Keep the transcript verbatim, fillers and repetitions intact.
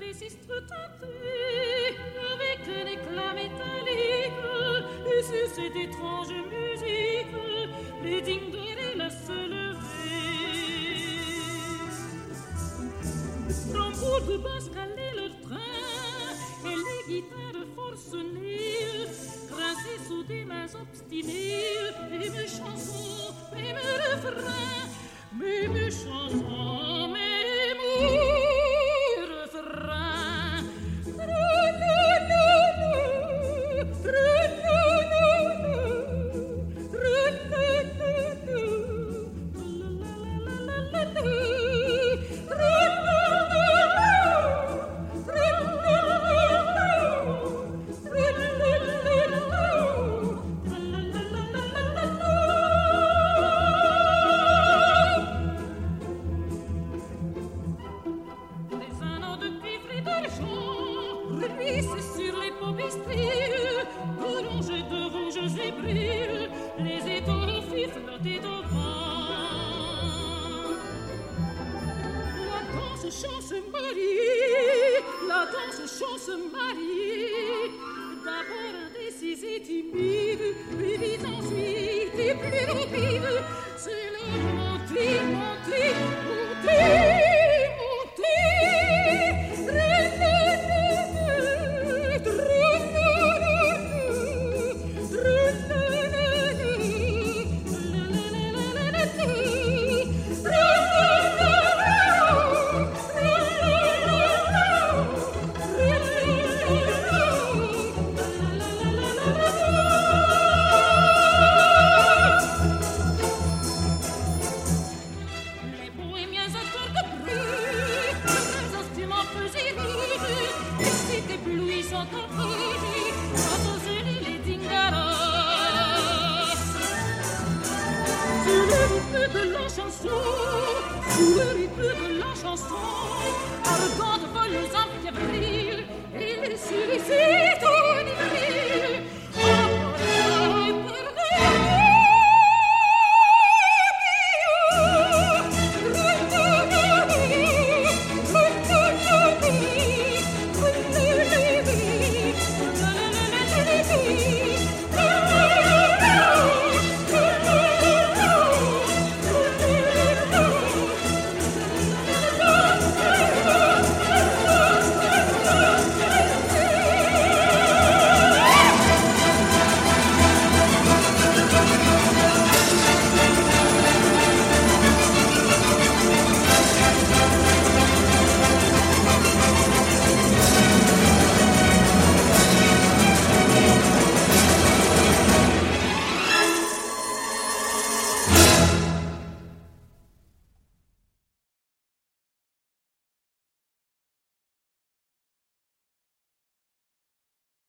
les sistres teintés, avec un éclat métallique, et sur cette étrange musique, les dinguerilles se lever. Tambour de basse calaient le train, et les guitares forcenées, grinçaient sous des mains obstinées, et mes chansons, et mes refrains, mais mes chansons, mes mots, refrains. Arrogante, voleuse, enfiévrée, et les sollicite enivrée.